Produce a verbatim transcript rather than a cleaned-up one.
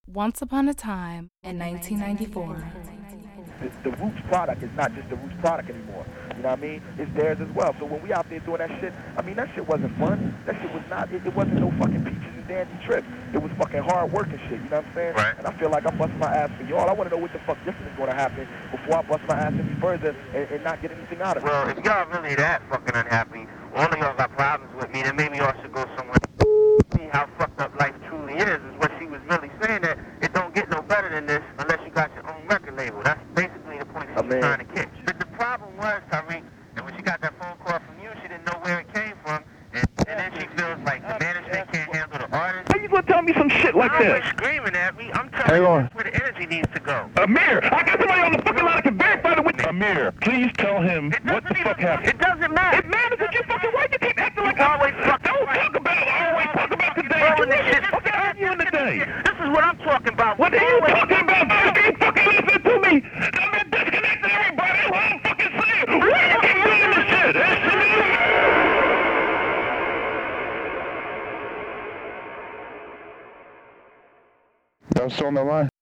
Once upon a time in nineteen ninety-four. The, the Roots product is not just the Roots product anymore. You know what I mean? It's theirs as well. So when we out there doing that shit, I mean, that shit wasn't fun. That shit was not, it, it wasn't no fucking peaches and dandy trip. It was fucking hard work and shit, you know what I'm saying? Right. And I feel like I'm busting my ass for y'all. I want to know what the fuck different is going to happen before I bust my ass any further and, and not get anything out of it. Well, if y'all really that fucking unhappy, all of y'all got problems with me, then maybe y'all should go somewhere. See how fucked up life truly is, is what she was really saying, that it don't get no better than this unless you got your own record label. That's basically the point she I was mean, trying to catch. But the problem was, Tariq, and when she got that phone call from you, she didn't know where it came from, and, and then she feels like the management can't handle the artist. How you gonna tell me some shit like I'm that? screaming at me. I'm telling you that's where the energy needs to go. Amir, I got somebody on the fucking line that can verify the witness. Amir, please tell him what the fuck happened. It doesn't matter. It matters if you fucking white. You keep acting like You always fucking Don't right. talk about it. Always talk about today. Throwing this shit. Fucking arguing today. This is what I'm talking about. What are you talking about? You ain't fucking listen to me. I've been disconnecting everybody. What I'm fucking saying. Why you keep doing this shit? That was still on the line.